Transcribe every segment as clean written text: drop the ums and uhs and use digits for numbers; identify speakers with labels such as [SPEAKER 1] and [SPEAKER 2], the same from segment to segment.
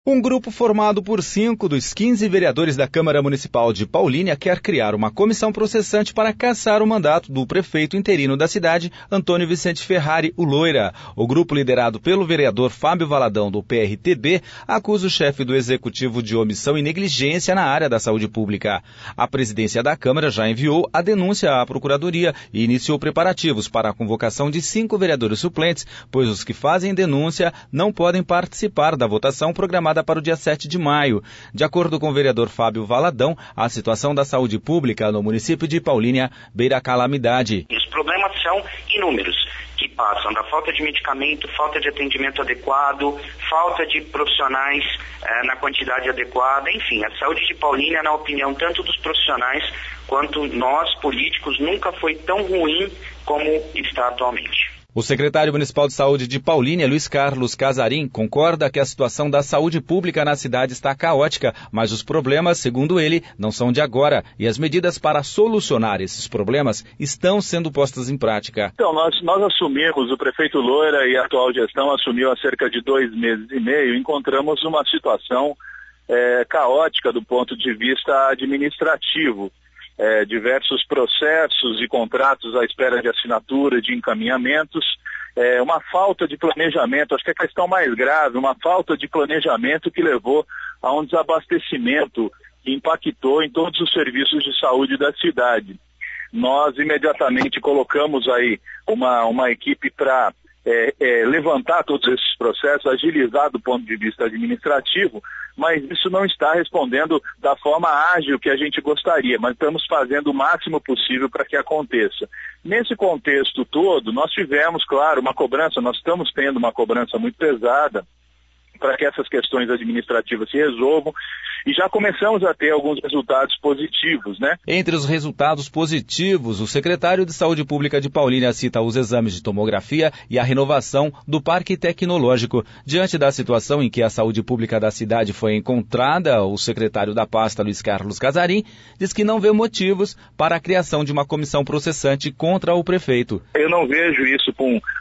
[SPEAKER 1] Um grupo formado por 5 dos 15 vereadores da Câmara Municipal de Paulínia quer criar uma comissão processante para cassar o mandato do prefeito interino da cidade, Antônio Vicente Ferrari, o Loira. O grupo, liderado pelo vereador Fábio Valadão, do PRTB, acusa o chefe do executivo de omissão e negligência na área da saúde pública. A presidência da Câmara já enviou a denúncia à Procuradoria e iniciou preparativos para a convocação de 5 vereadores suplentes, pois os que fazem denúncia não podem participar da votação programada para o dia 7 de maio. De acordo com o vereador Fábio Valadão, a situação da saúde pública no município de Paulínia beira a calamidade.
[SPEAKER 2] Os problemas são inúmeros, que passam da falta de medicamento, falta de atendimento adequado, falta de profissionais na quantidade adequada, enfim, a saúde de Paulínia, na opinião tanto dos profissionais quanto nós, políticos, nunca foi tão ruim como está atualmente.
[SPEAKER 1] O secretário municipal de saúde de Paulínia, Luiz Carlos Casarim, concorda que a situação da saúde pública na cidade está caótica, mas os problemas, segundo ele, não são de agora e as medidas para solucionar esses problemas estão sendo postas em prática.
[SPEAKER 3] Então, nós assumimos, o prefeito Loira e a atual gestão assumiu há cerca de 2 meses e meio, encontramos uma situação caótica do ponto de vista administrativo. Diversos processos e contratos à espera de assinatura, de encaminhamentos, uma falta de planejamento, acho que a questão mais grave, uma falta de planejamento que levou a um desabastecimento que impactou em todos os serviços de saúde da cidade. Nós imediatamente colocamos aí uma equipe para levantar todos esses processos, agilizar do ponto de vista administrativo, mas isso não está respondendo da forma ágil que a gente gostaria, mas estamos fazendo o máximo possível para que aconteça. Nesse contexto todo, nós tivemos, claro, uma cobrança, nós estamos tendo uma cobrança muito pesada para que essas questões administrativas se resolvam e já começamos a ter alguns resultados positivos, né?
[SPEAKER 1] Entre os resultados positivos, o secretário de Saúde Pública de Paulínia cita os exames de tomografia e a renovação do Parque Tecnológico. Diante da situação em que a saúde pública da cidade foi encontrada, o secretário da pasta, Luiz Carlos Casarim, diz que não vê motivos para a criação de uma comissão processante contra o prefeito.
[SPEAKER 3] Eu não vejo isso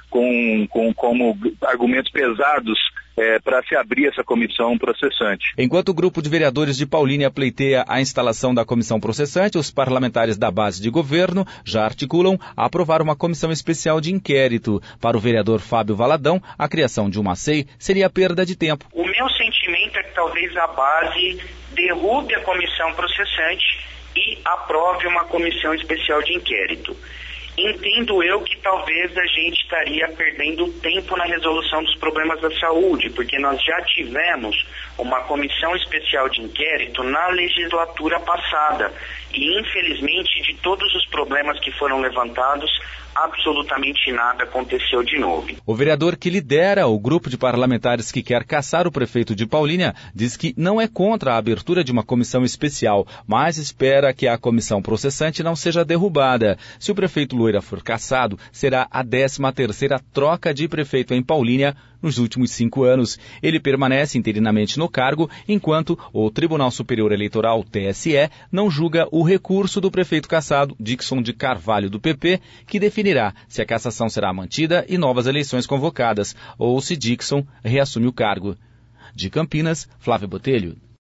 [SPEAKER 3] como argumentos pesados para se abrir essa comissão processante.
[SPEAKER 1] Enquanto o grupo de vereadores de Paulínia pleiteia a instalação da comissão processante, os parlamentares da base de governo já articulam aprovar uma comissão especial de inquérito. Para o vereador Fábio Valadão, a criação de uma SEI seria perda de tempo.
[SPEAKER 2] O meu sentimento é que talvez a base derrube a comissão processante e aprove uma comissão especial de inquérito. Entendo eu que talvez a gente estaria perdendo tempo na resolução dos problemas da saúde, porque nós já tivemos uma comissão especial de inquérito na legislatura passada e, infelizmente, de todos os problemas que foram levantados, absolutamente nada aconteceu de novo.
[SPEAKER 1] O vereador que lidera o grupo de parlamentares que quer caçar o prefeito de Paulínia diz que não é contra a abertura de uma comissão especial, mas espera que a comissão processante não seja derrubada. Se o prefeito Loira for cassado, será a 13ª troca de prefeito em Paulínia nos últimos 5 anos. Ele permanece interinamente no cargo, enquanto o Tribunal Superior Eleitoral, TSE, não julga o recurso do prefeito cassado, Dixon de Carvalho, do PP, que definirá se a cassação será mantida e novas eleições convocadas, ou se Dixon reassume o cargo. De Campinas, Flávio Botelho.